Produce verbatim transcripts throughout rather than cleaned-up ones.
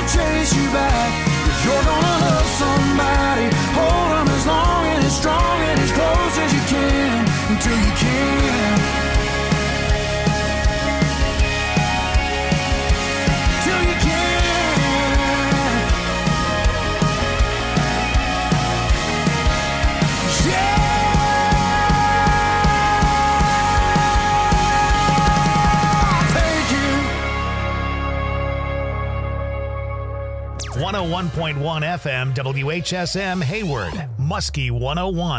gonna chase you back. If you're gonna love somebody, hold them as long and as strong and as close as you can until you can. Till you can. Yeah. one oh one point one F M, W H S M, Hayward, Muskie one oh one.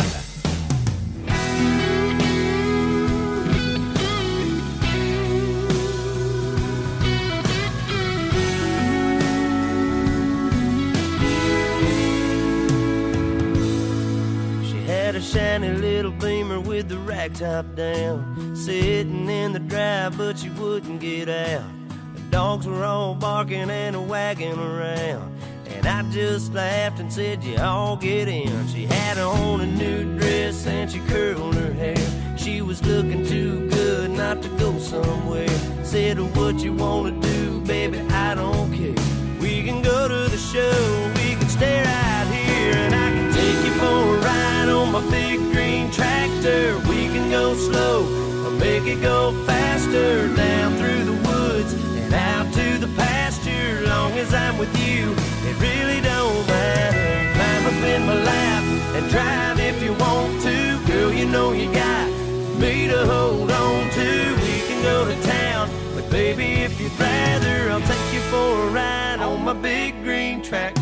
She had a shiny little Beamer with the rack top down, sitting in the drive, but she wouldn't get out. Dogs were all barking and wagging around, and I just laughed and said, you all get in. She had on a new dress and she curled her hair. She was looking too good not to go somewhere. Said, what you wanna do, baby, I don't care. We can go to the show, we can stay right here, and I can take you for a ride on my big green tractor. We can go slow or make it go faster, down through the woods and out to the pasture. Long as I'm with you, it really don't matter. Climb up in my lap and drive if you want to. Girl, you know you got me to hold on to. We can go to town, but baby, if you'd rather, I'll take you for a ride on my big green tractor.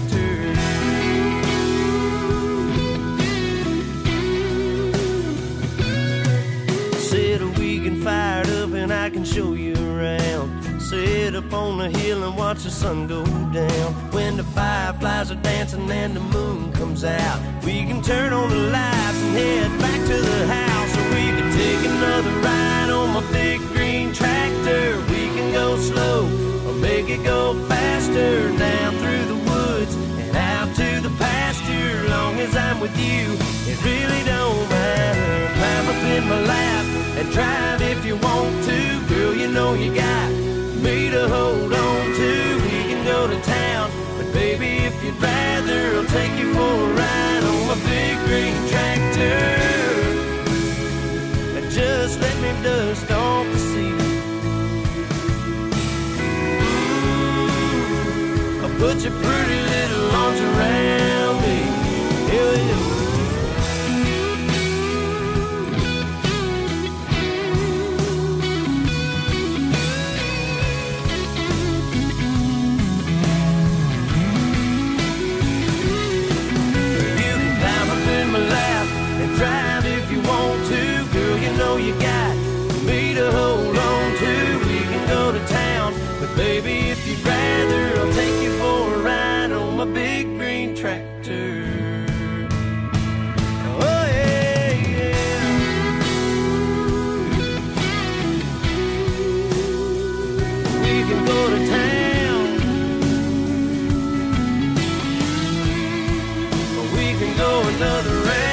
Said we can fire it up and I can show you around. Sit up on the hill and watch the sun go down. When the fireflies are dancing and the moon comes out, we can turn on the lights and head back to the house. Or we can take another ride on my big green tractor. We can go slow or make it go faster, down through the woods and out to the pasture. Long as I'm with you, it really don't matter. Climb up in my lap and drive if you want to. Girl, you know you got me to hold on to. We can go to town, but baby, if you'd rather, I'll take you for a ride on my big green tractor. Just let me dust off the seat. Ooh, I'll put your pretty little arms around me. Yeah, yeah. Drive if you want to, girl, you know you got me to hold on to. We can go to town, but baby, if you'd rather, I'll take you for a ride on my big green tractor. Oh yeah, yeah. We can go to town, or we can go another round.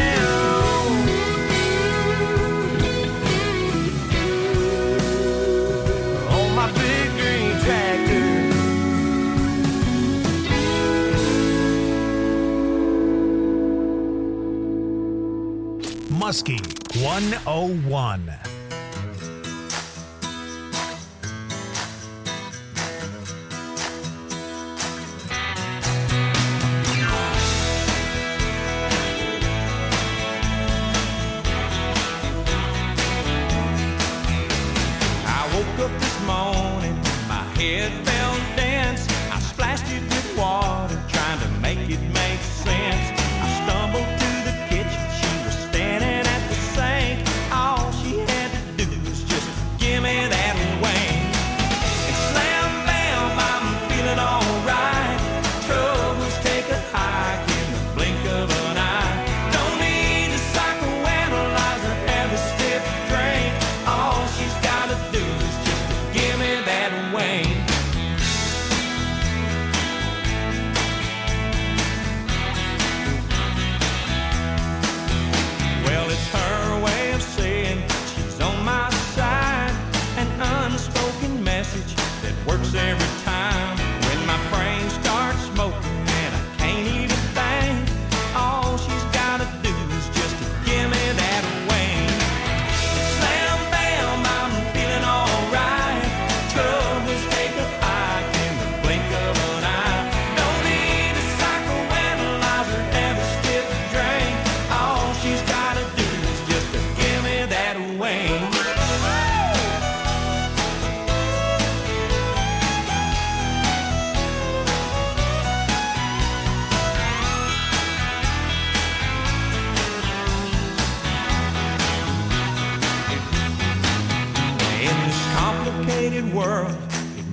Muskie one oh one. I woke up this morning, my head felt dense. I splashed it with water, trying to make it make sense. I stumbled to the kitchen, she was standing at the sink. All she had to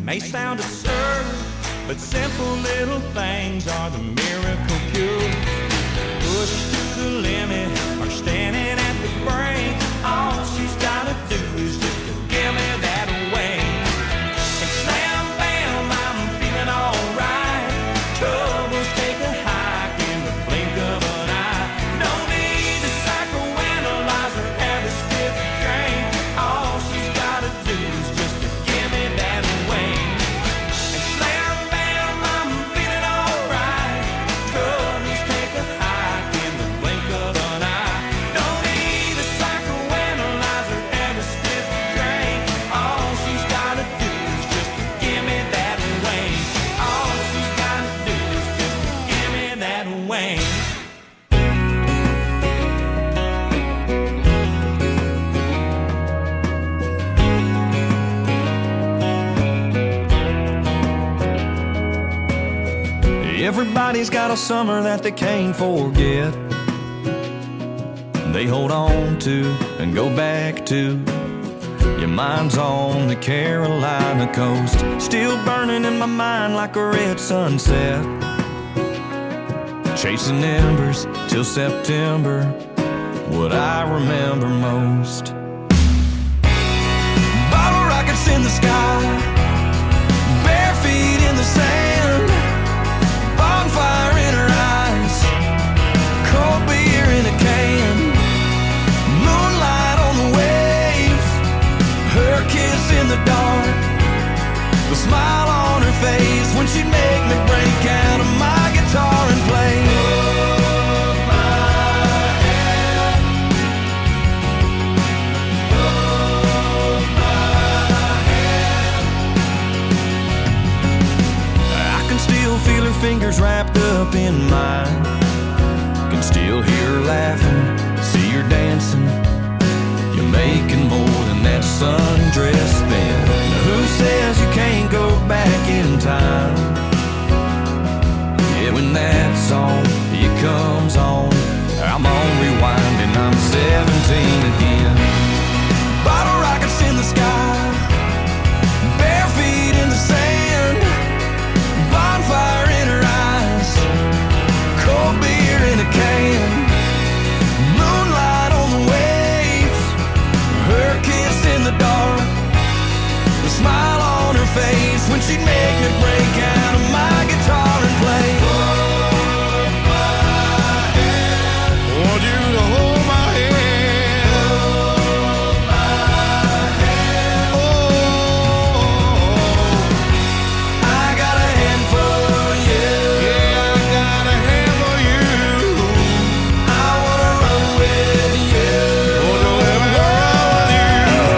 may sound absurd, but simple little things are the miracle cure. Pushed to the limit or standing at the brink, all she's gotta do is just to give me that away. And slam bam, I'm feeling alright. Troubles take a hike in the blink of an eye. No need to psychoanalyze or have a stiff drink. All she's gotta do is just to give me that away. And slam bam, I'm feeling alright. Troubles take a hike in the blink of an eye. No need to psychoanalyze or have a stiff drink. All she's gotta do is just to give me that away. All she's gotta do is just to give me that away. Everybody's got a summer that they can't forget. They hold on to and go back to. Your mind's on the Carolina coast, still burning in my mind like a red sunset. Chasing embers till September, what I remember most. Bottle rockets in the sky, bare feet in the sand. Bonfire in her eyes, cold beer in a can. Moonlight on the waves, her kiss in the dark, the smile on her face when she'd make me break out of my guitar and play. Hold my hand, hold my hand. I can still feel her fingers wrapped up in mine. Can still hear her laughing, see her dancing. You're making more than that sundress spin. Now who says you can't go back in time? Yeah, when that song, it comes on, I'm on rewind and I'm seventeen again. Bottle rockets in the sky, bare feet in the sand. Bonfire in her eyes, cold beer in a can. Moonlight on the waves, her kiss in the dark, the smile on her face when she'd make me break out of my guitar and play. Hold my hand, want you to hold my hand. Hold my hand. Oh, I got a hand for you. Yeah, I got a hand for you. I wanna run with you. Wanna let me run with you.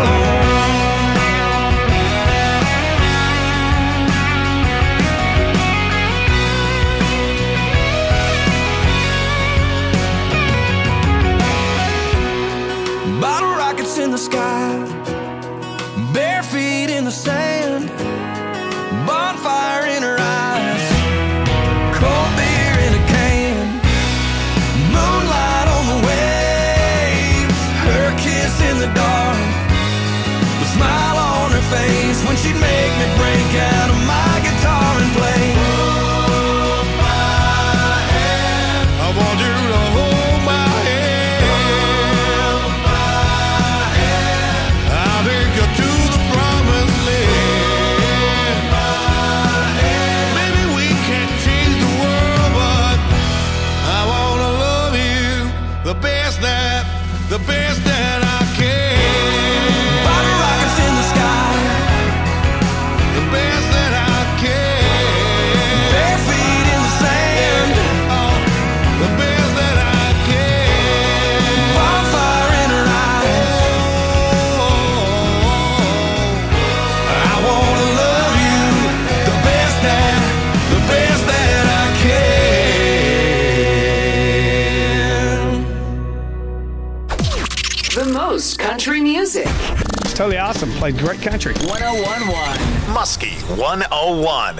Bottle rockets in the sky, bare feet in the sand. Bonfire in her eyes, cold beer in a can. Moonlight on the waves, her kiss in the dark, the smile on her face when she'd make me break out of my guitar and play. Hold my hand, I want you to hold my hand. Hold my hand, I'll take you to the promised land. Hold my hand, maybe we can't change the world, but I wanna love you the best that, the best that I can. Bottle rockets in the sky, the best that I can. Bare feet in the sand, oh, the best that I can. Bonfire in her eyes, oh, I wanna love you the best that, the best that I can. The most country music. It's totally awesome. Played great country. one oh one point one. Muskie one oh one.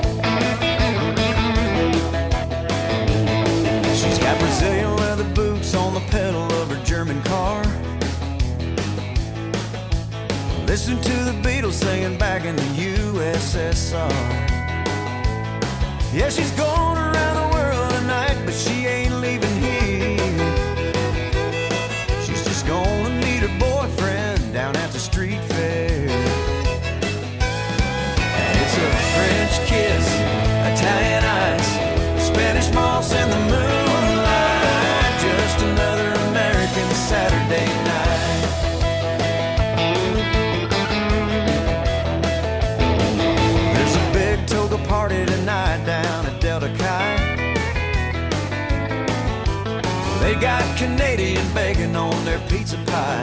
She's got Brazilian leather boots Listen to the Beatles singing back in the U S S R. Yeah, she's going around the world tonight, but she ain't leaving here. She's just gonna meet her boyfriend down at the street fair. And it's a French kiss, Italian ice, Spanish moss and the moonlight. Just another American Saturday night. There's a big toga party tonight down at Delta Chi. They got Canadian bacon on their pizza pie.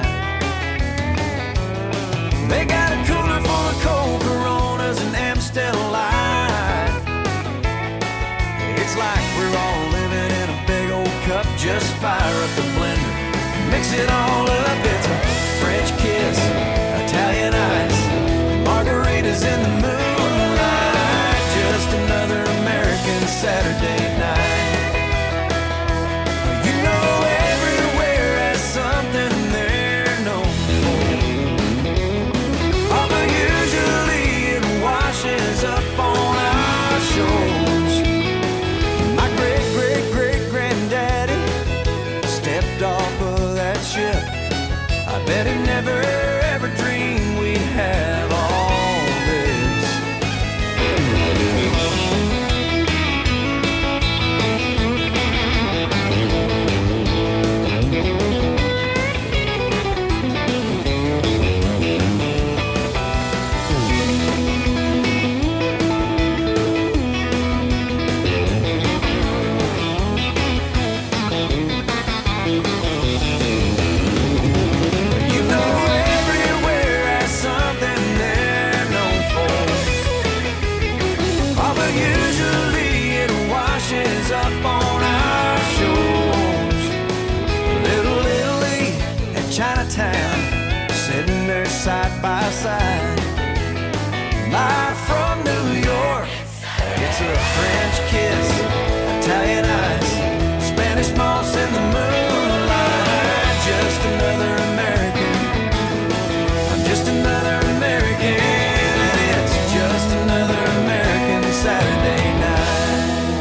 They got a cooler full of cold Coronas and Amstel Light. It's like we're all living in a big old cup. Just fire up the blender, mix it all up. It's a French kiss, Italian ice, margaritas in the moonlight. Just another American Saturday night. You know everywhere has something they're known for. Although usually it washes up on our shores. My great, great, great granddaddy stepped off of that ship. I bet he never ever dreamed we'd have all this. You know everywhere has something they're known for. Although usually it washes up on our shores. Little Italy and Chinatown, sitting there side by side. Live from New York, it's a French kiss, Italian ice, Spanish moss in the moonlight. Just another American, I'm just another American, and it's just another American Saturday night.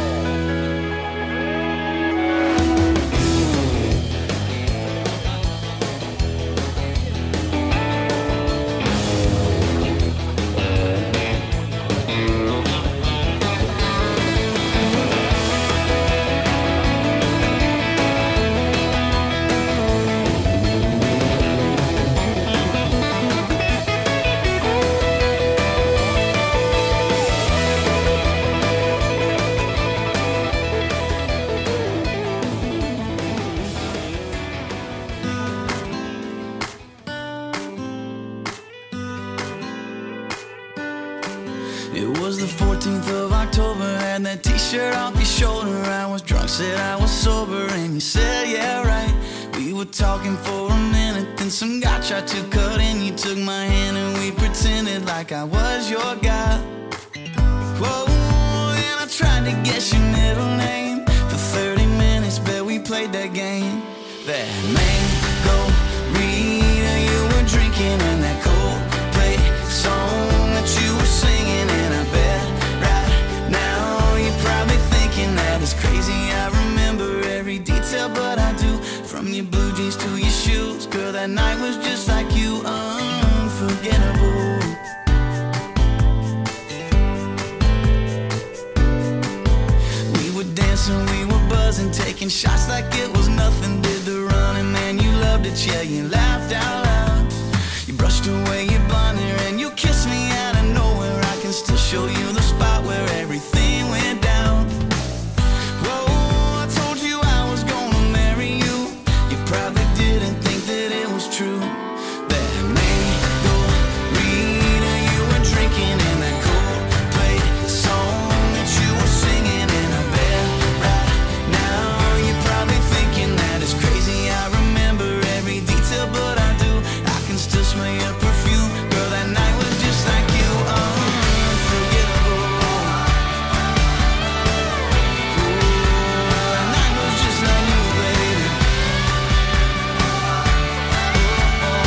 It was the fourteenth of October, had that t-shirt off your shoulder. I was drunk, said I was sober, and you said, yeah, right. We were talking for a minute, then some guy tried to cut in. You took my hand and we pretended like I was your guy. Whoa, and I tried to guess your middle name. For thirty minutes, bet we played that game. That mango Rita you were drinking, and that Coldplay song that you were singing. And I bet right now you're probably thinking that it's crazy I remember every detail, but I do. From your blue jeans to your shoes, girl, that night was just like you, unforgettable. We were dancing, we were buzzing, taking shots like it was nothing. Did the running, man, you loved it, yeah, you laughed out loud. You brushed away your blonde hair and you kissed me out of nowhere. I can still show you the spot where everything went down. Whoa, I told you I was gonna marry you. You probably didn't think that it was true. That mango Rita you were drinking, and that Coldplay song that you were singing. And I bet right now you're probably thinking that it's crazy I remember every detail, but I do. I can still smell your perfume, girl, that night was just like you, unforgettable. Ooh, that night was just like you, baby. Oh, oh,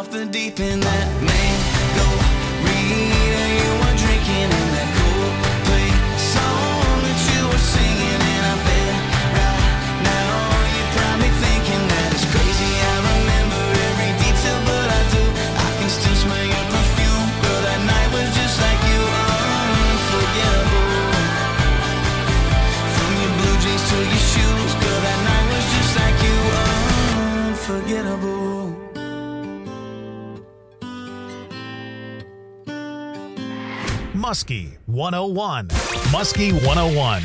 off the deep end. That mango Rita you were drinking and that Coldplay song that you were singing. And I bet right now you're probably thinking that it's crazy. I remember every detail, but I do. I can still smell your perfume. Girl, that night was just like you, unforgettable. From your blue jeans to your shoes, girl, that night was just like you, unforgettable. Muskie one oh one. Muskie one oh one.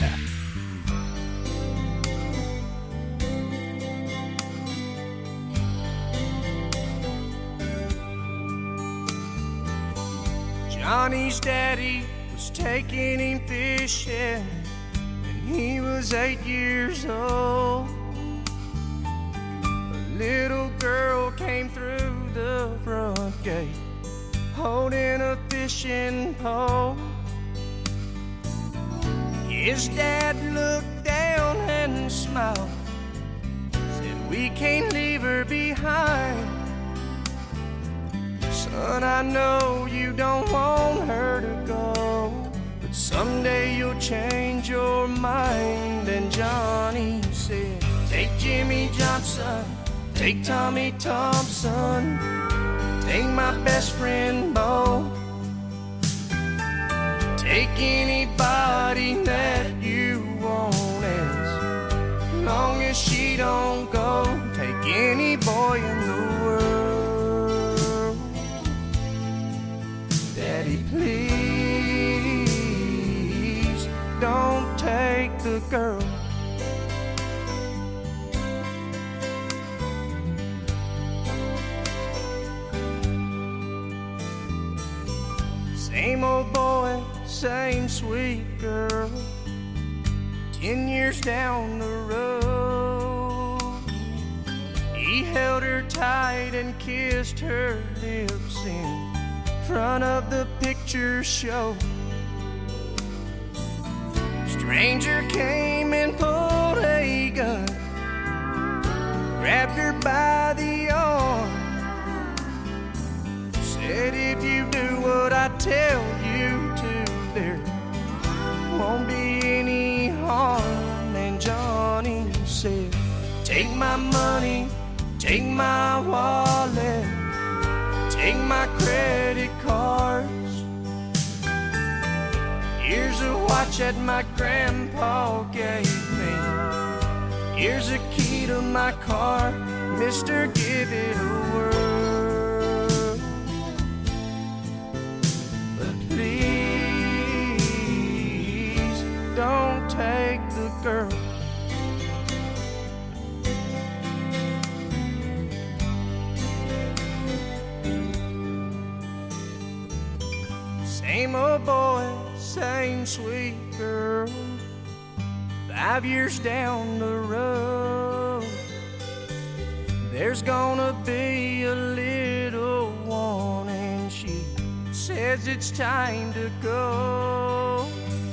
Johnny's daddy was taking him fishing when he was eight years old. A little girl came through the front gate holding a fishing pole. His dad looked down and smiled, said, "We can't leave her behind. Son, I know you don't want her to go, but someday you'll change your mind." And Johnny said, "Take Jimmy Johnson, take Tommy Thompson, take my best friend Bo, take anybody that you want, as long as she don't go. Take any boy in the world. Daddy, please don't take the girl." Same old boy, same sweet girl, ten years down the road. He held her tight and kissed her lips in front of the picture show. Stranger came and pulled a gun, grabbed her by the arm, said, "If you do what I tell you to, there won't be any harm." And Johnny said, "Take my money, take my wallet, take my credit cards. Here's a watch that my grandpa gave me. Here's a key to my car. Mister, give it a whirl. But please don't take the girl." Same old boy, same sweet girl, five years down the road. There's gonna be a little one, and she says it's time to go.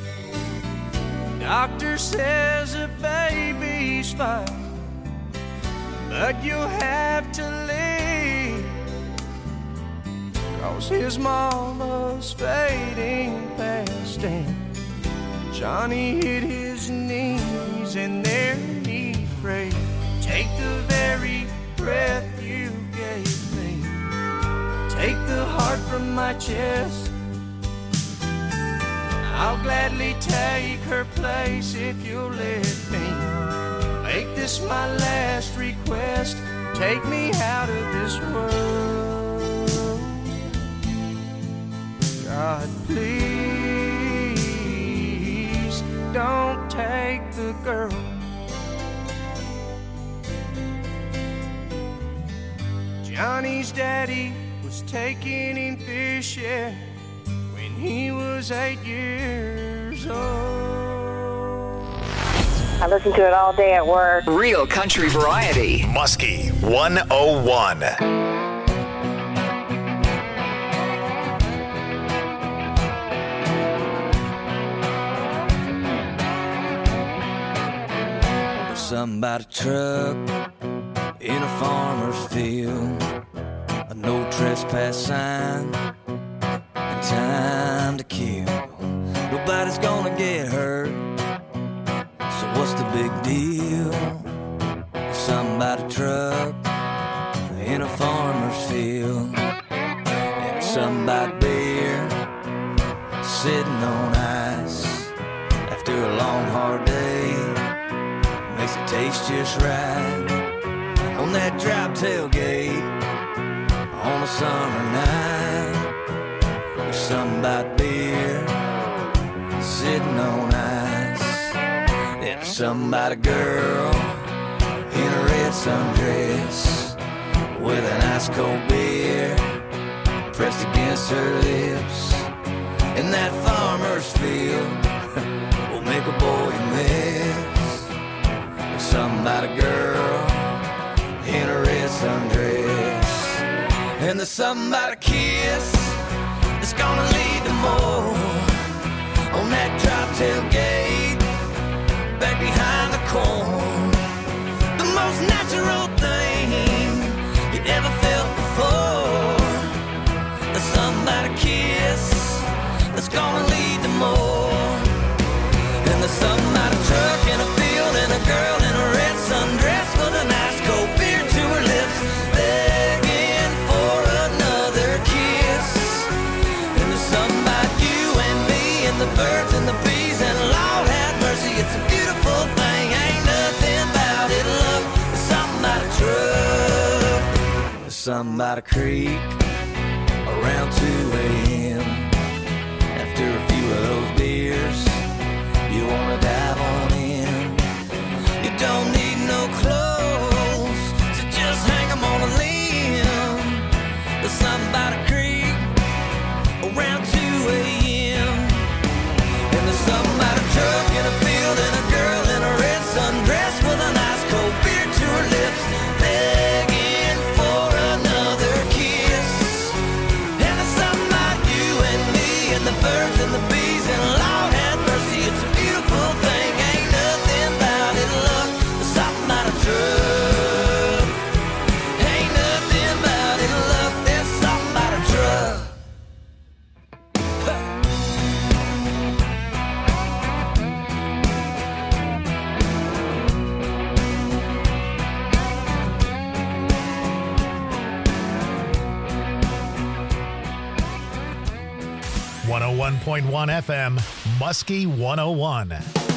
Doctor says the baby's fine, but you'll have to leave, 'cause his mama's fading fast. And Johnny hit his knees and there he prayed, "Take the very breath you gave me, take the heart from my chest. I'll gladly take her place if you'll let me. Make this my last request, take me out of this world. God, please don't take the girl." Johnny's daddy was taking him fishing when he was eight years old. I listen to it all day at work. Real country variety. Muskie one oh one. Something about a truck in a farmer's field, no trespass sign and time to kill. Nobody's gonna get hurt, so what's the big deal? Something about a truck in a farmer's field, and something about beer sitting on ice after a long hard day makes it taste just right on that drop tailgate on a summer night. There's something about beer sitting on ice, and there's something about a girl in a red sundress with an ice cold beer pressed against her lips. In that farmer's field will make a boy miss. There's something about a girl in a red sundress, and there's something about a kiss that's gonna lead to more on that drop tailgate back behind the corn. The most natural thing you ever felt before. There's something about a kiss that's gonna lead to more. And there's something about a truck in a field and a girl in a red sundress with an ice cold beer to her lips, begging for another kiss. And there's something about you and me and the birds and the bees, and Lord have mercy, it's a beautiful thing. Ain't nothing about it, love. There's something about a truck, there's something about a creek around two a.m. After a few of those beers, you wanna dive on in. You don't need no clothes, so just hang 'em on a limb. There's something about a creek around two a.m. And there's something about a truck in a field and a girl in a red sundress with an ice cold beer to her lips, begging for another kiss. And there's something about you and me and the birds and the bees, and Lord have mercy, it's a beautiful thing. Ain't nothing about it, love. There's something about a truck. Ain't nothing about it, love. There's something about a truck. one oh one point one F M, Muskie one oh one.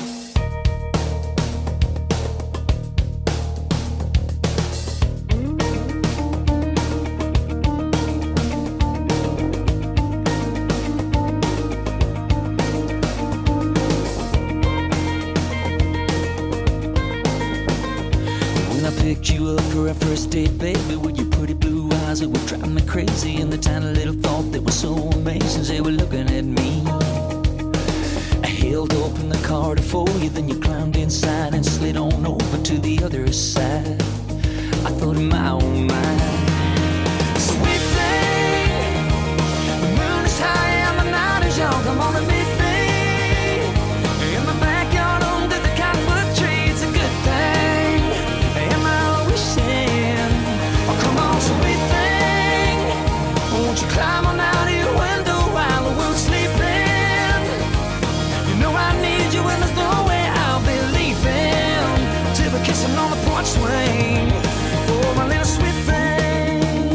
When I picked you up for our first date, baby, with your pretty blue eyes, it would drive me crazy. And the tiny little thought that was so amazing, they were looking at me. I held open the car to for you, then you climbed inside and slid on over to the other side. I thought in my own mind, sweet thing, the moon is high and the night is young. Come on and meet me in the backyard under the cottonwood tree. It's a good thing. Am I wishing? Oh, come on, sweet thing, won't you climb on out of your window while the world's sleeping? You know I need you and there's no way I'll be leaving till we're kissing on the porch swing. Oh, my little sweet thing.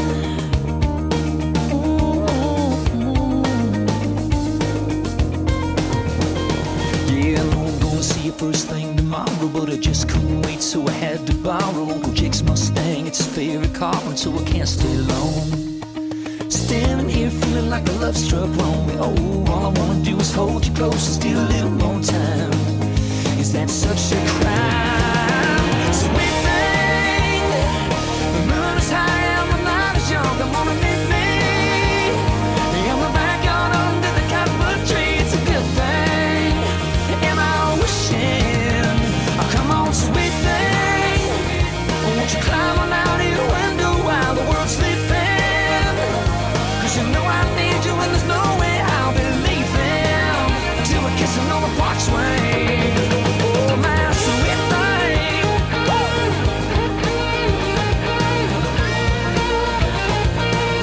Yeah, I know I'm gonna see you first thing tomorrow, but I just couldn't wait, so I had to borrow Uncle Jake's Mustang. It's his favorite car, and so I can't stay long. Standing here feeling like a love struck Romeo. All I wanna do is hold you close and steal a little more time. Is that such a crime? Sweet thing, the moon is high and the night is young. Come on and meet me in the backyard under the cottonwood tree. It's a good thing. Am I wishing? Oh, come on, sweet thing, won't you climb on out of your window while the world's sleeping? 'Cause you know I need you and there's no way I'll be leaving till we're kissing on the porch swing. Oh, my sweet thing. Woo!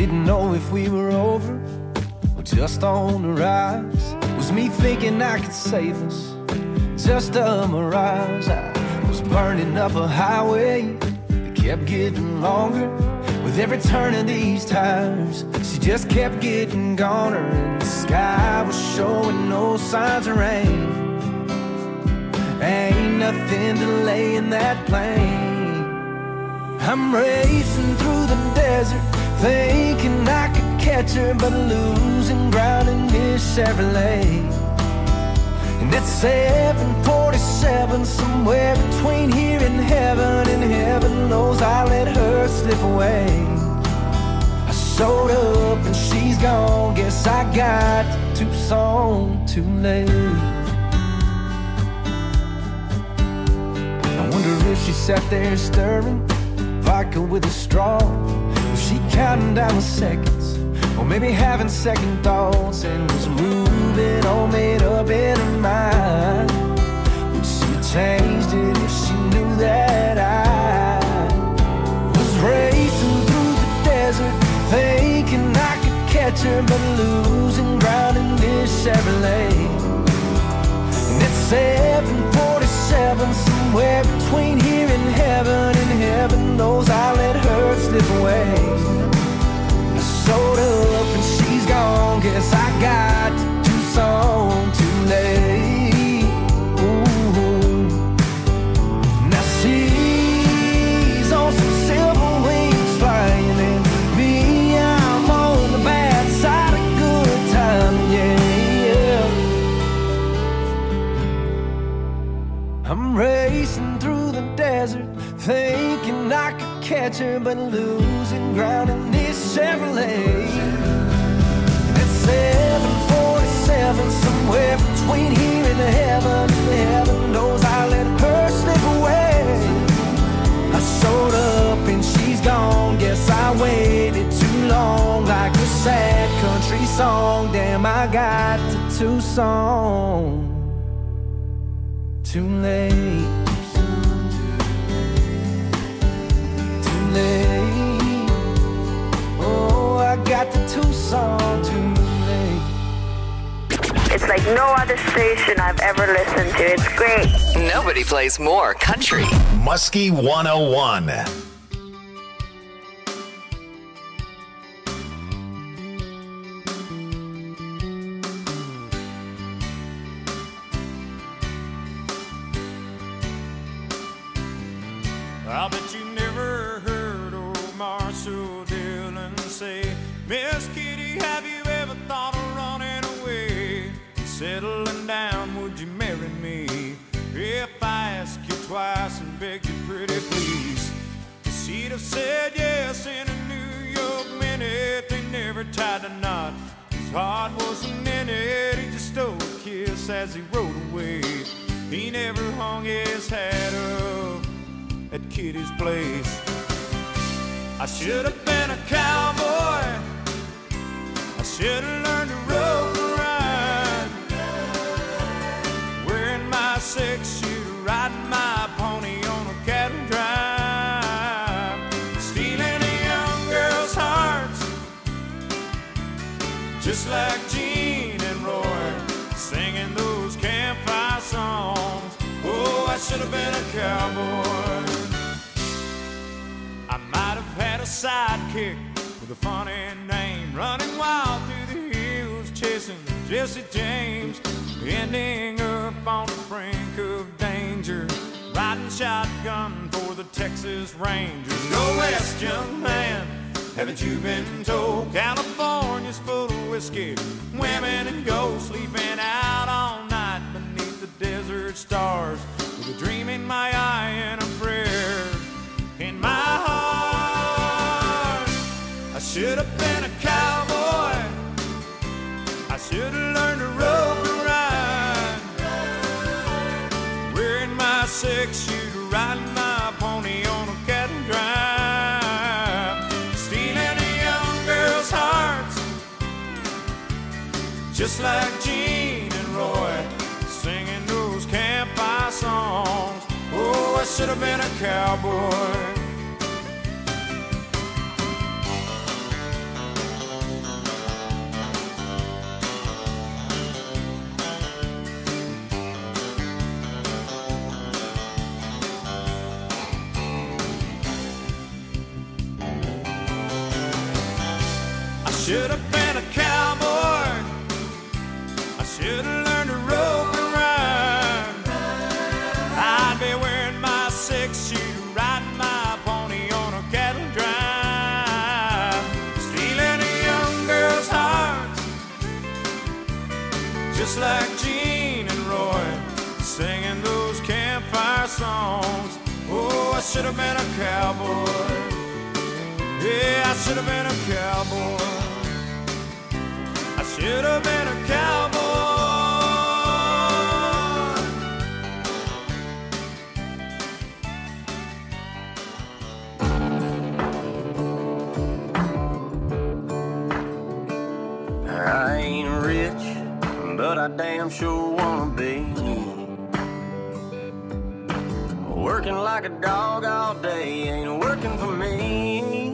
Didn't know if we were over or just on the rise. Was me thinking I could save us, just a mirage. I was burning up a highway that kept getting longer. With every turn of these tires, she just kept getting goner. And the sky was showing no signs of rain. Ain't nothing delaying that plane. I'm racing through the desert, thinking I could catch her, but losing ground in this Chevrolet. And it's seven forty-seven, somewhere between here and heaven, and heaven knows I let her slip away. I showed up and she's gone, guess I got to Tucson too late. I wonder if she sat there stirring vodka with a straw. Was she counting down the seconds, or maybe having second thoughts, and was moving all made up in her mind? Would she have changed it if she knew that I was racing through the desert, thinking I could catch her, but losing ground in this Chevrolet? And it's seven forty-seven, somewhere between here and heaven, and heaven knows I let her slip away. I showed up and she's gone, guess I got to Tucson too late. Ooh. Now she's on some silver wings flying, and me, I'm on the bad side of good time, yeah. I'm racing through the desert, thinking I could catch her, but losing ground in this Chevrolet. And it's seven forty-seven, somewhere between here and heaven, and heaven knows I let her slip away. I showed up and she's gone, guess I waited too long, like a sad country song. Damn, I got to Tucson too late. Oh, I got to Tucson too late. It's like no other station I've ever listened to. It's great. Nobody plays more country. Muskie one oh one. I bet you never heard old Marshall Dillon say, Miss Kitty, have you ever thought of running away? Settling down, would you marry me? If I ask you twice and beg you pretty please. She'd have said yes in a New York minute. They never tied a knot, his heart wasn't in it. He just stole a kiss as he rode away. He never hung his hat up at Kitty's place. I should have been a cowboy, I should have learned to rope and ride, wearing my six-shooter, riding my pony on a cattle drive, stealing a young girl's hearts, just like Gene and Roy, singing those campfire songs. Oh, I should have been a cowboy. I might have had a sidekick with a funny name, running wild through the hills, chasing Jesse James, ending up on the brink of danger, riding shotgun for the Texas Rangers. Go west, young man, haven't you been told? California's full of whiskey, women and gold, sleeping out all night beneath the desert stars, with a dream in my eye and a prayer in my heart. I should have been a cowboy, I should have learned to rope and ride, wearing my six-shooter, riding my pony on a cattle drive, stealing a young girl's hearts, just like Gene and Roy, singing those campfire songs. Oh, I should have been a cowboy. should have been a cowboy. I should have learned to rope and run. I'd be wearing my six-shooter, riding my pony on a cattle drive, stealing a young girl's heart, just like Gene and Roy, singing those campfire songs. Oh, I should have been a cowboy. Yeah, I should have been a cowboy. I should have been a cowboy. I ain't rich, but I damn sure wanna be. Working like a dog all day ain't working for me.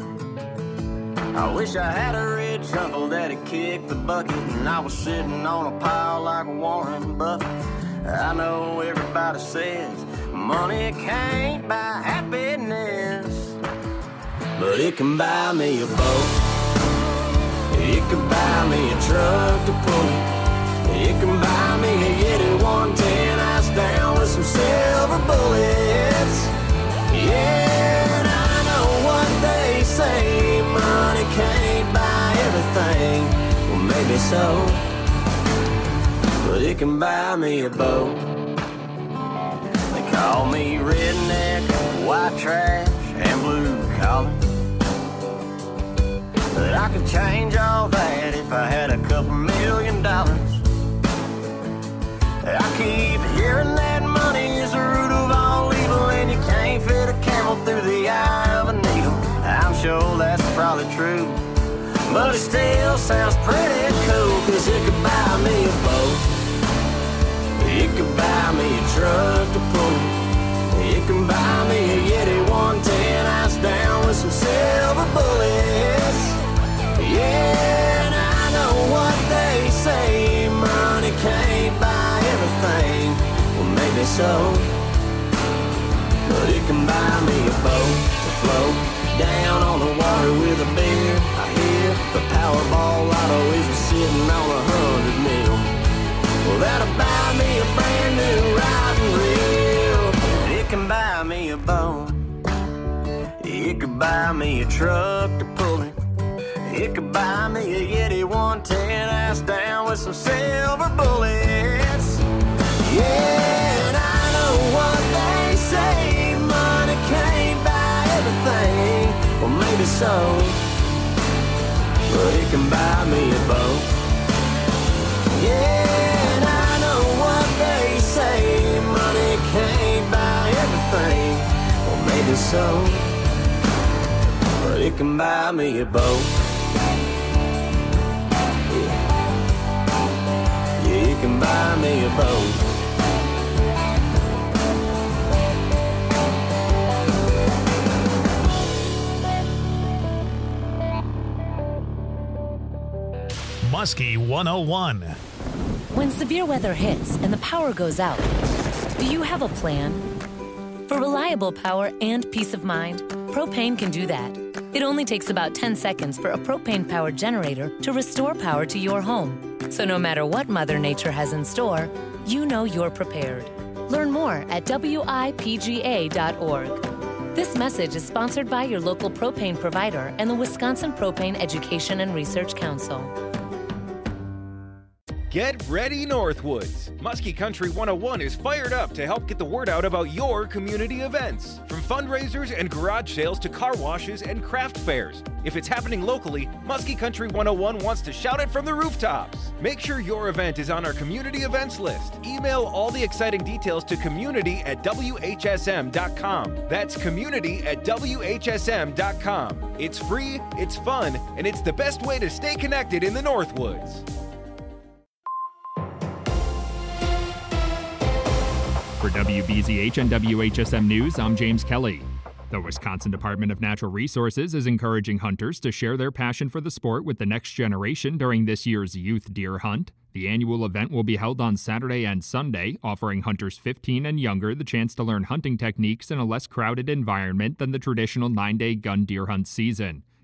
I wish I had a rich uncle that'd kick the bucket and I was sitting on a pile like Warren Buffett. I know everybody says money can't buy happiness, but it can buy me a boat. It can buy me a truck to pull it. It can buy me a Yeti one ten ice down with some silver bullets. Yeah, and I know what they say, money can't buy everything. Well, maybe so, but it can buy me a boat. They call me redneck, white trash, and blue collar, but I could change all that if I had a couple million dollars. I keep hearing that money is the root of all evil, and you can't fit a camel through the eye of a needle. I'm sure that's probably true, but it still sounds pretty cool, cause it could buy me a boat. It could buy me a truck to pull it. It can buy me a Yeti one ten ice down with some silver bullets. Yeah, and I know what they say, money can't buy everything. Well, maybe so, but it can buy me a boat to float down on the water with a beer. I hear the Powerball lotto is sitting on a hundred mil. Well, that'll buy me a brand new riding reel. And it can buy me a boat. It could buy me a truck to pull it. It could buy me a Yeti one ten ass down with some silver bullets. Yeah, and I know what they say, money can't buy everything. Well, maybe so, but it can buy me a boat. Yeah, and I know what they say, money can't buy everything. Well, maybe so, but it can buy me a boat. You can buy me a boat. Muskie one oh one. When severe weather hits and the power goes out, do you have a plan? For reliable power and peace of mind, Propane can do that. It only takes about ten seconds for a propane-powered generator to restore power to your home. So no matter what Mother Nature has in store, you know you're prepared. Learn more at W I P G A dot org. This message is sponsored by your local propane provider and the Wisconsin Propane Education and Research Council. Get ready, Northwoods! Muskie Country one oh one is fired up to help get the word out about your community events. From fundraisers and garage sales to car washes and craft fairs. If it's happening locally, Muskie Country one oh one wants to shout it from the rooftops. Make sure your event is on our community events list. Email all the exciting details to community at W H S M dot com. That's community at W H S M dot com. It's free, it's fun, and it's the best way to stay connected in the Northwoods. For W B Z H and W H S M News, I'm James Kelly. The Wisconsin Department of Natural Resources is encouraging hunters to share their passion for the sport with the next generation during this year's Youth Deer Hunt. The annual event will be held on Saturday and Sunday, offering hunters fifteen and younger the chance to learn hunting techniques in a less crowded environment than the traditional nine-day gun deer hunt season.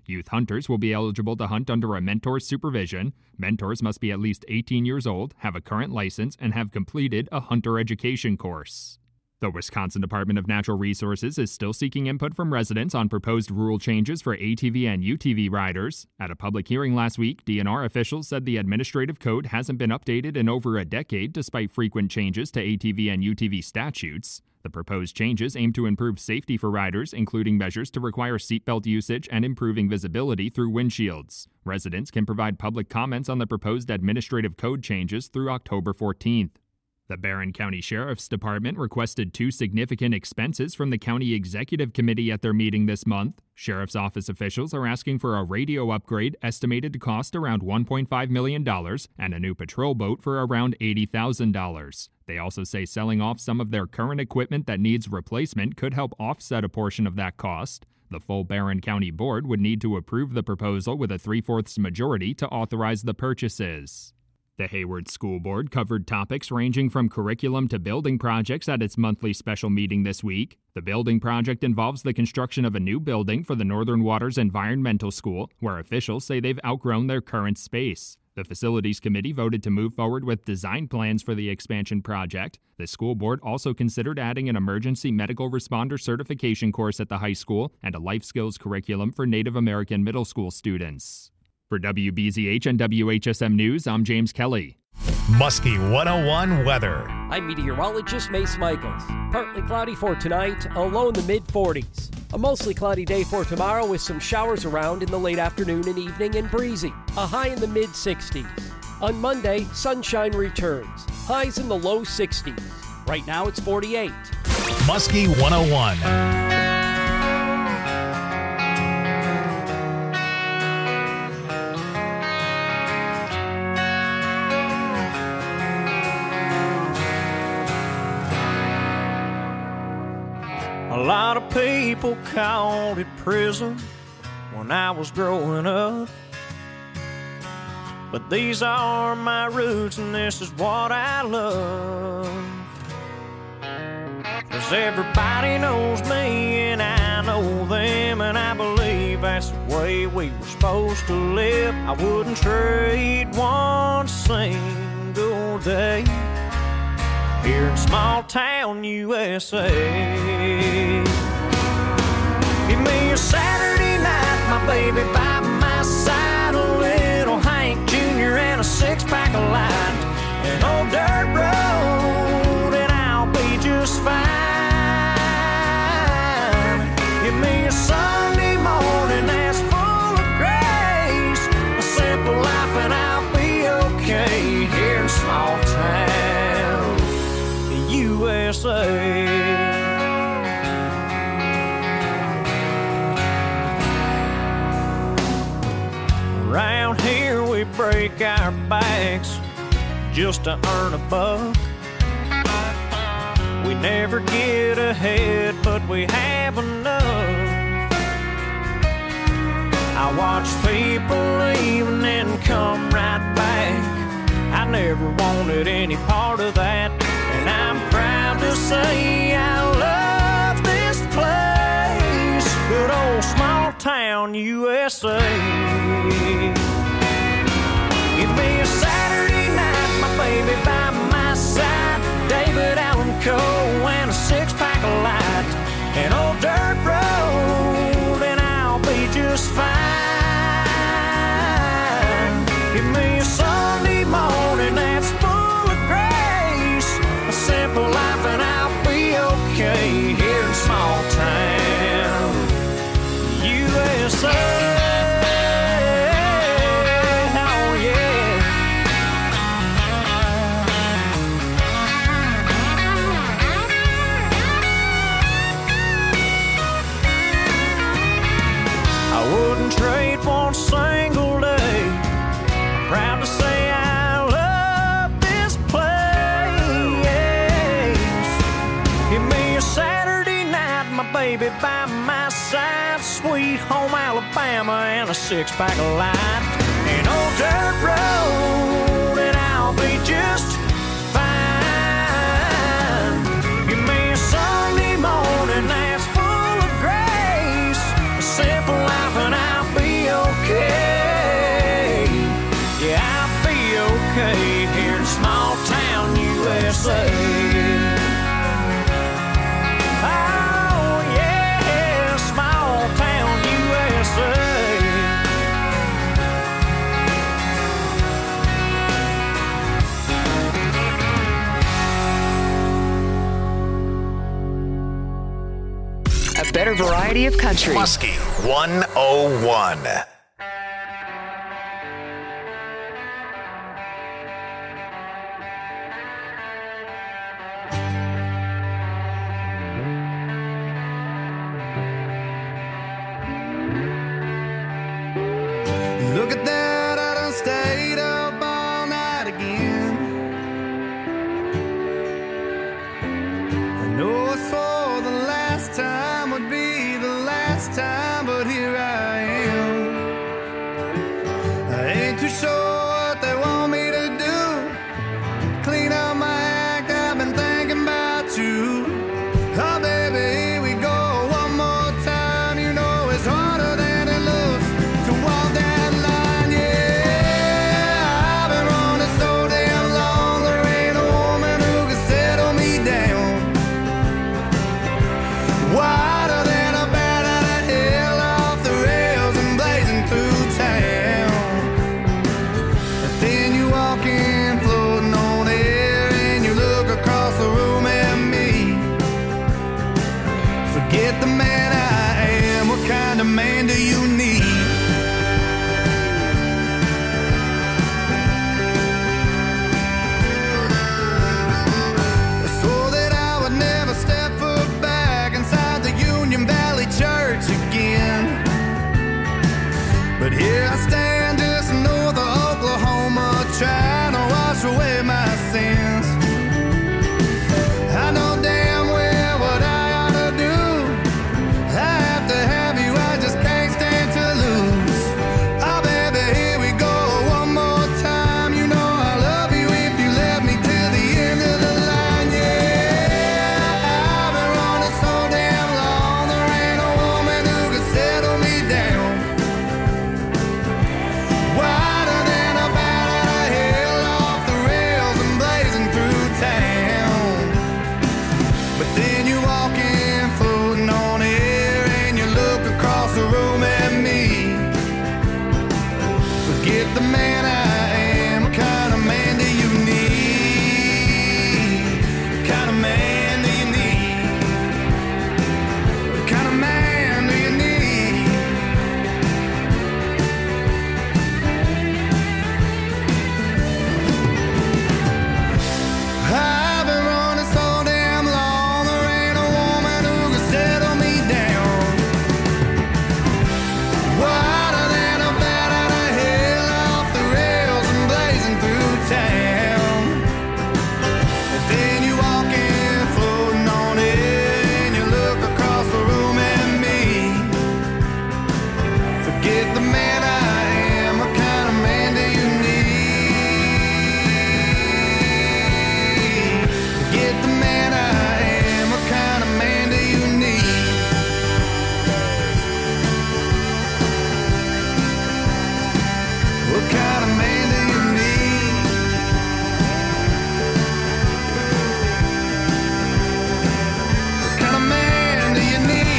Youth hunters will be eligible to hunt under a mentor's supervision. Mentors must be at least eighteen years old, have a current license, and have completed a hunter education course. The Wisconsin Department of Natural Resources is still seeking input from residents on proposed rule changes for A T V and U T V riders. At a public hearing last week, D N R officials said the administrative code hasn't been updated in over a decade despite frequent changes to A T V and U T V statutes. The proposed changes aim to improve safety for riders, including measures to require seatbelt usage and improving visibility through windshields. Residents can provide public comments on the proposed administrative code changes through October fourteenth. The Barron County Sheriff's Department requested two significant expenses from the County Executive Committee at their meeting this month. Sheriff's Office officials are asking for a radio upgrade estimated to cost around one point five million dollars and a new patrol boat for around eighty thousand dollars. They also say selling off some of their current equipment that needs replacement could help offset a portion of that cost. The full Barron County Board would need to approve the proposal with a three-fourths majority to authorize the purchases. The Hayward School Board covered topics ranging from curriculum to building projects at its monthly special meeting this week. The building project involves the construction of a new building for the Northern Waters Environmental School, where officials say they've outgrown their current space. The Facilities Committee voted to move forward with design plans for the expansion project. The school board also considered adding an emergency medical responder certification course at the high school and a life skills curriculum for Native American middle school students. For W B Z H and W H S M News, I'm James Kelly. Muskie one oh one weather. I'm meteorologist Mace Michaels. Partly cloudy for tonight, a low in the mid forties. A mostly cloudy day for tomorrow with some showers around in the late afternoon and evening and breezy. A high in the mid sixties. On Monday, sunshine returns. Highs in the low sixties. Right now it's forty-eight. Muskie one oh one. A lot of people called it prison when I was growing up, but these are my roots and this is what I love. 'Cause everybody knows me and I know them, and I believe that's the way we were supposed to live. I wouldn't trade one single day here in small town U S A. Give me a Saturday night, my baby by my side, a little Hank Junior and a six-pack of light, an old dirt road, and I'll be just fine. Give me a Sunday morning that's full of grace, a simple life, and I'll be okay here in small town U S A. Around here we break our backs just to earn a buck. We never get ahead, but we have enough. I watch people leave and then come right back. I never wanted any part of that, and I'm proud to say I love this place, good old small town U S A. Give me a Saturday night, my baby by my side, David Allen Coe and a six-pack of light, an old dirt road, and I'll be just fine. Give me a Sunday morning that's full of grace, a simple life, and I'll be okay here in small town U S A. Trade one single day. Proud to say I love this place. Give me a Saturday night, my baby by my side, sweet home Alabama and a six-pack of light, an old dirt road, and I'll be just fine. Give me a Sunday morning that's full of grace, a simple life, and I'll be better variety of country. Muskie one oh one. Look at that, I done stayed up all night again. I know I swore the last time would be the last time, but here I am. I ain't too sure what they want me to do. Clean up my act, I've been thinking about you. Oh baby, here we go one more time. You know it's harder than it looks to walk that line, yeah. I've been running so damn long, there ain't a woman who can settle me down. Wider than a bat out of hell, off the rails and blazing through town. But then you walk in, floating on air, and you look across the room at me. Forget the man I am, what kind of man do you need? I swore that I would never step foot back inside the Union Valley Church again. But here I stand just north of Oklahoma, trying to wash away my sins. I know damn well what I ought to do. I have to have you, I just can't stand to lose. Oh baby, here we go one more time. You know I love you if you let me to the end of the line, yeah. I've been running so damn long, there ain't a woman who can settle me down. Wider than a bat out of hell, off the rails and blazing through town. But then you walk in, floating on air, and you look across the room at me. Forget the man I am, what kind of man do you need? What kind of man do you need? What kind of man do you need? I've been running so damn long, there ain't a woman who can settle me down. Wider than a bat out of hell, off the rails and blazing through town. And then you walk in, floating on air, and you look across the room at me. Forget the man I am, what kind of man do you need? Forget the man I am, what kind of man do you need? What kind of man do you need? What kind of man do you need?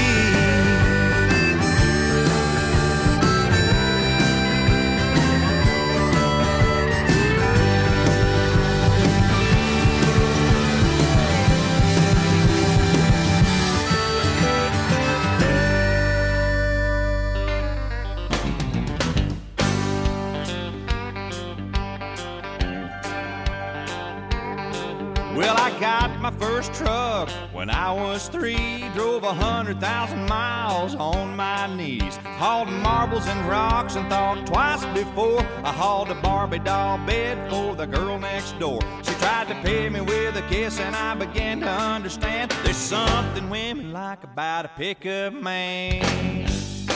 Well, I got my first truck when I was three. Drove a hundred thousand miles on my knees. Hauled marbles and rocks and thought twice before I hauled a Barbie doll bed for the girl next door. She tried to pay me with a kiss and I began to understand there's something women like about a pickup man.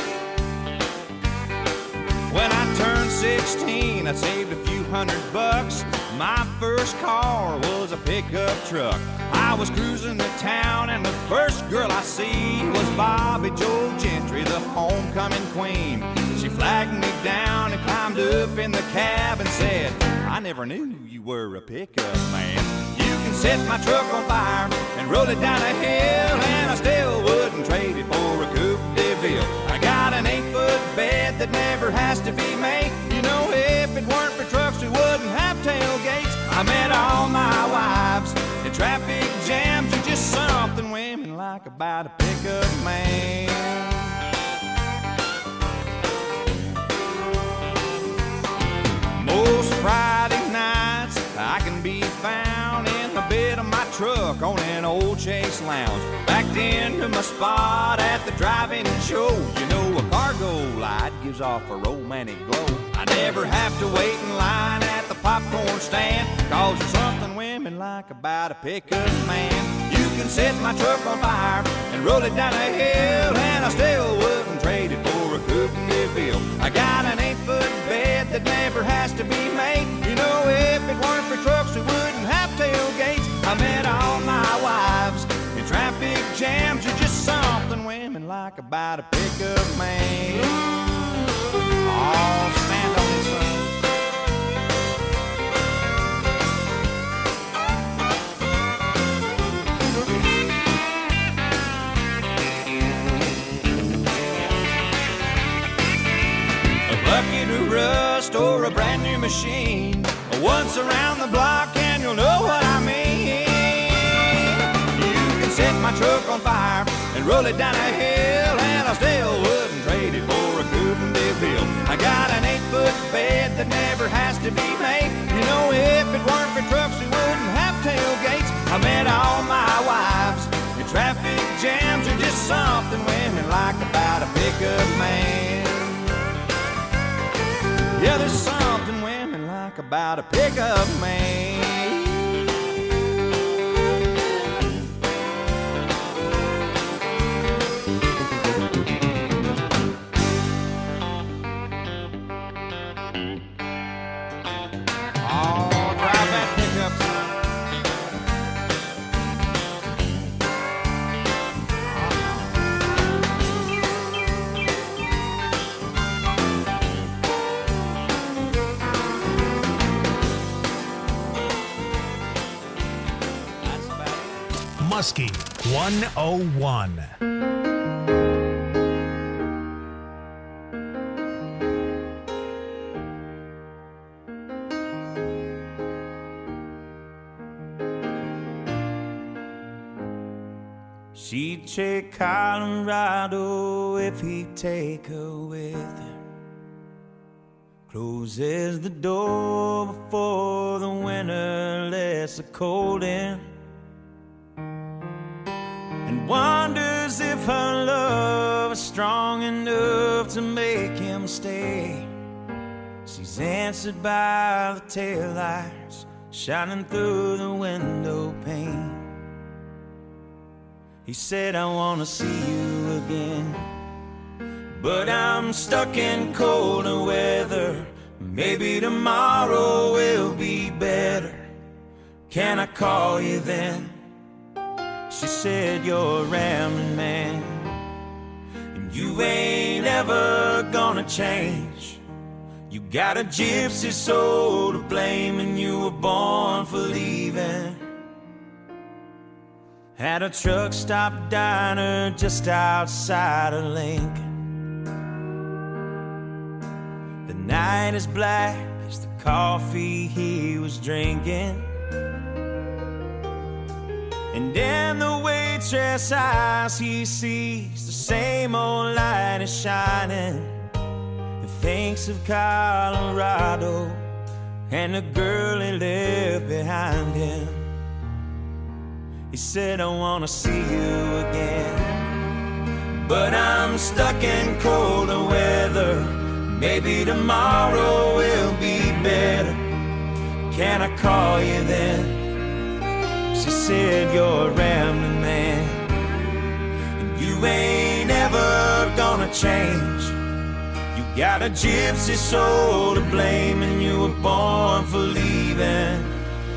When I turned sixteen, I saved a few hundred bucks. My first car was a pickup truck. I was cruising the town and the first girl I see was Bobby Joe Gentry, the homecoming queen. She flagged me down and climbed up in the cab and said, I never knew you were a pickup man. You can set my truck on fire and roll it down a hill, and I still wouldn't trade it for a Coupe de Ville. I got an eight-foot bed that never has to be made. You know, if it weren't for trucks, we wouldn't have tailgates. I met all my wives in traffic jams, and just something women like like about a pickup man. Most Friday nights I can be found in the bed of my truck on an old Chase Lounge, backed into my spot at the drive-in show. You know, a cargo light gives off a romantic glow. I never have to wait in line at the popcorn stand, cause there's something women like about a pickup man. You can set my truck on fire and roll it down a hill, and I still wouldn't trade it for a coupe de ville. I got an eight-foot bed that never has to be made. You know, if it weren't for trucks, we wouldn't have tailgates. I met all my wives in traffic jams. You're just something women like about a pickup man. Oh, stand on this one. Bucket of rust or a brand new machine, once around the block and you'll know what I mean. You can set my truck on fire and roll it down a hill, and I still wouldn't trade it for a coupe de ville. I got an eight-foot bed that never has to be made. You know, if it weren't for trucks, we wouldn't have tailgates. I met all my wives in traffic jams. Are just something women like about a pickup man. Yeah, there's something women like about a pickup man. Oh, drive that pickup, son. Muskie one oh one. She'd take Colorado if he'd take her with him. Closes the door before the winter lets the cold in, and wonders if her love is strong enough to make him stay. She's answered by the taillights shining through the window pane. He said, I wanna see you again, but I'm stuck in colder weather. Maybe tomorrow will be better. Can I call you then? She said, you're a rambling man, and you ain't ever gonna change. You got a gypsy soul to blame, and you were born for leaving. At a truck stop diner just outside of Lincoln. The night is black as the coffee he was drinking, and in the waitress' eyes he sees the same old light is shining, and thinks of Colorado and the girl he left behind him. He said, I wanna see you again, but I'm stuck in colder weather. Maybe tomorrow will be better. Can I call you then? She said, you're a rambling man, and you ain't ever gonna change. You got a gypsy soul to blame, and you were born for leaving.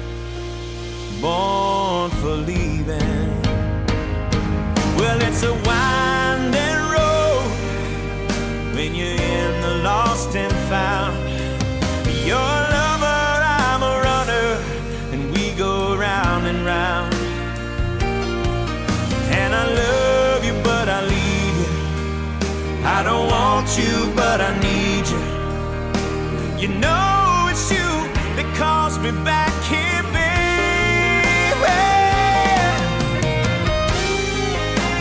Born for leaving. Well, it's a winding road when you're in the lost and found. You're a lover, I'm a runner, and we go round and round. And I love you, but I leave you. I don't want you, but I need you. You know it's you that calls me back here, baby.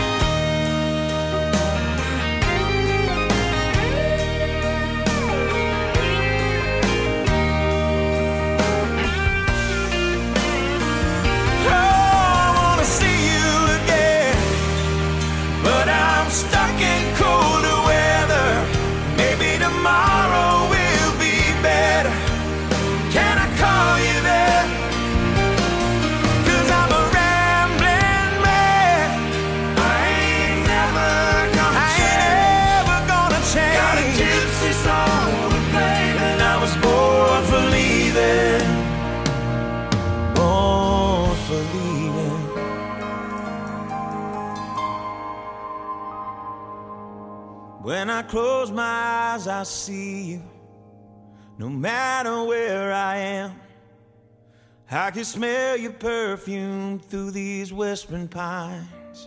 When I close my eyes, I see you. No matter where I am, I can smell your perfume through these whispering pines.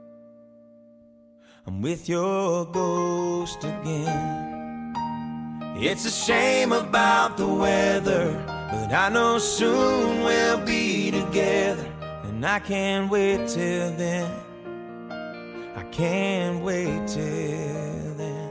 I'm with your ghost again. It's a shame about the weather, but I know soon we'll be together. And I can't wait till then. I can't wait till then.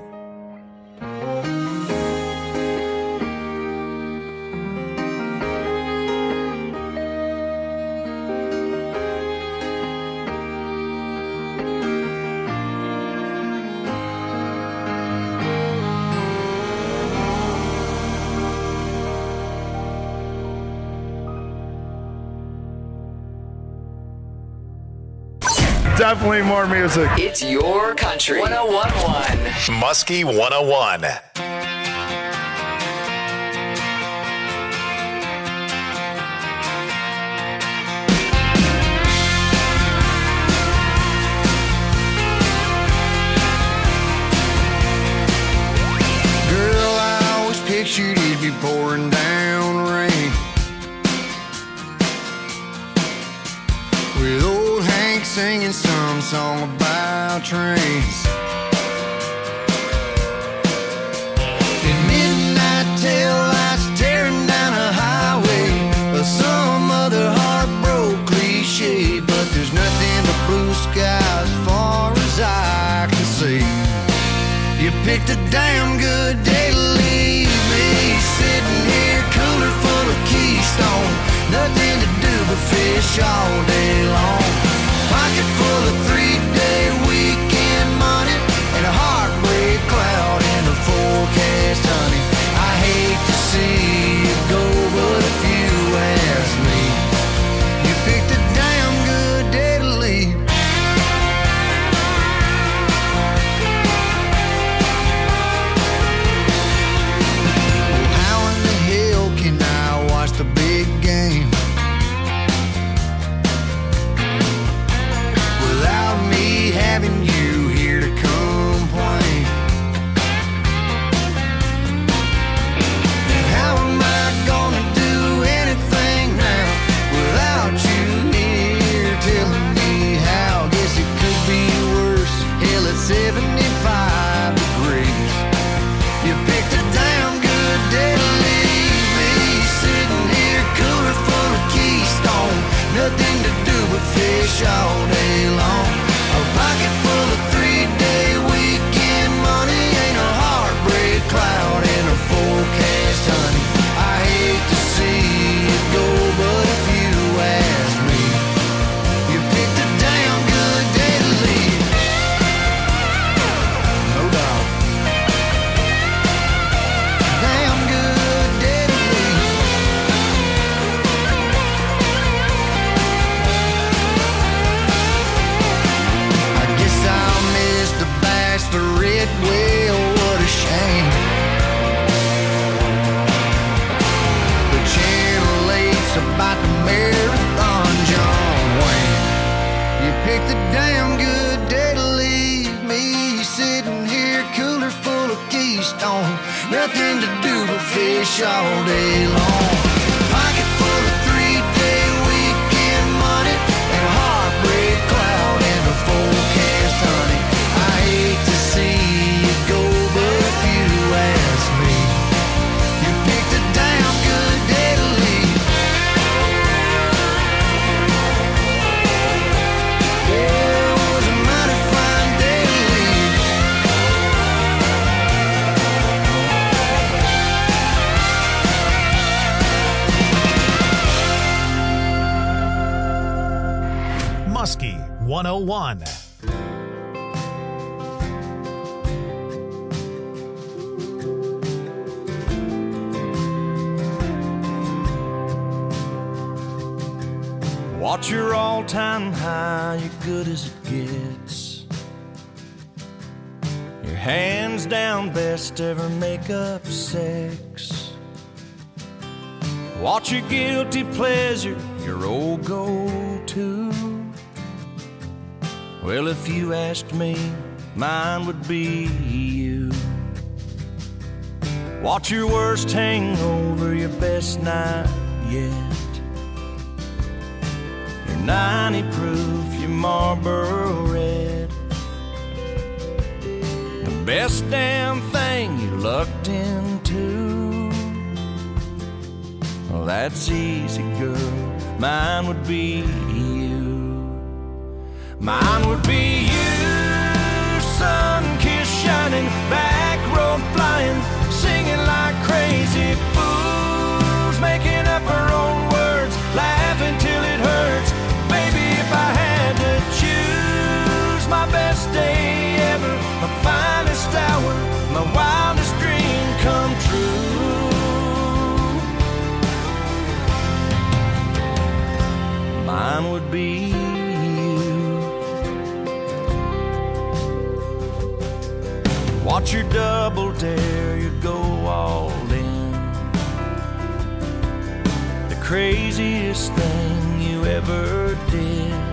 Definitely more music. It's your country. one oh one point one. Muskie one oh one. Girl, I always pictured it'd be pouring down rain, with old Hank singing some song about trains. At midnight tail lights tearing down a highway, or some other heartbroken cliche. But there's nothing but blue skies as far as I can see. You picked a damn good day to leave me, sitting here cooler full of Keystone. Nothing to do but fish all day long. Pocket full of three-day weekend money, and a heartbreak cloud in the forecast, honey. I hate to see you go, but if you ask me, you picked a damn good day to leave. Well, how in the hell can I watch the big game without me having you here to complain? And how am I gonna do anything now without you here telling me how? Guess it could be worse. Hell, it's seventy-five degrees. You picked a damn good day to leave me, sitting here cooler full of Keystone. Nothing to do but fish all day long. A pocket full of three-day weekend money, ain't a heartbreak cloud in a forecast, honey. I hate to see you go, but if you ask me, you picked a damn good day to leave. No doubt. Damn good day to leave. I guess I'll miss the bachelorette. Well, what a shame. The Channel eight's about the marathon, John Wayne. You picked a damn good day to leave me, sitting here cooler full of Keystone. Nothing to do but fish all day long. Pocket full of three-day weekend money, and a heartbreak cloud in the forecast, honey. I hate to see you go, but if you ask me, you picked a damn good day to leave. Yeah, it was a mighty fine day to leave. Muskie one oh one. Watch your all-time high, you're good as it gets. Your hands down best ever make-up sex. Watch your guilty pleasure, your old go-to. Well, if you asked me, mine would be you. Watch your worst hang over your best night yet. Your ninety proof, your Marlboro Red. The best damn thing you lucked into. Well, that's easy, girl. Mine would be you. Mine would be you. Sun-kissed, shining, back road flying, singing like crazy fools, making up our own words, laughing till it hurts. Baby, if I had to choose, my best day ever, my finest hour, my wildest dream come true. Mine would be you. Watch your double dare, you go all in. The craziest thing you ever did.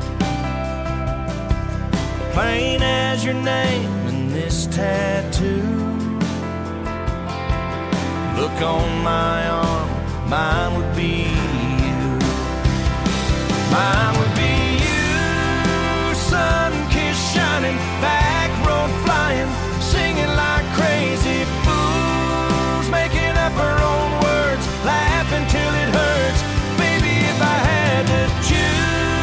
Plain as your name and this tattoo. Look on my arm,